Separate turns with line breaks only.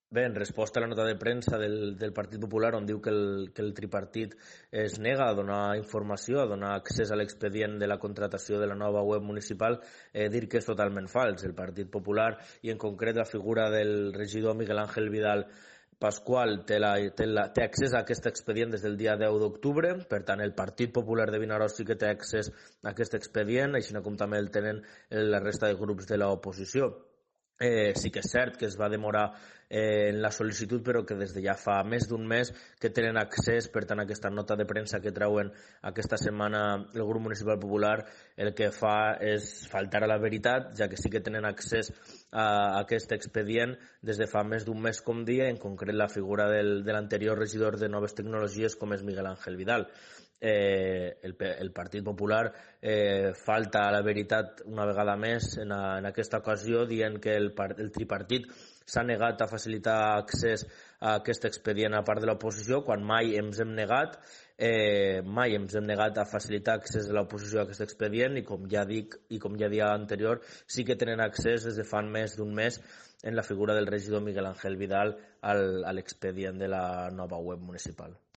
Bé, en resposta a la nota de premsa del Partit Popular on diu que el tripartit es nega a donar informació, a donar accés a l'expedient de la contratació de la nova web municipal, dir que és totalment fals. El Partit Popular, i en concret la figura del regidor Miguel Ángel Vidal Pascual, té accés a aquest expedient des del dia 10 d'octubre. Per tant, el Partit Popular de Vinaròs sí que té accés a aquest expedient, així com també el tenen la resta de grups de l'oposició. Sí que és cert que es va demorar en la sol·licitud, però que des de ja fa més d'un mes que tenen accés. Per tant, aquesta nota de premsa que treuen aquesta setmana el grup municipal popular el que fa és faltar a la veritat, ja que sí que tenen accés a aquest expedient des de fa més d'un mes, com dia, en concret la figura de l'anterior regidor de Noves Tecnologies, com és Miguel Ángel Vidal. El Partit Popular falta a la veritat una vegada més en aquesta ocasió, dient que el tripartit s'ha negat a facilitar accés a aquest expedient a part de l'oposició, quan mai ens hem negat a facilitar accés a l'oposició a aquest expedient, i com ja dic i com ja dia anterior, sí que tenen accés des de fa més d'un mes en la figura del regidor Miguel Ángel Vidal a l'expedient de la nova web municipal.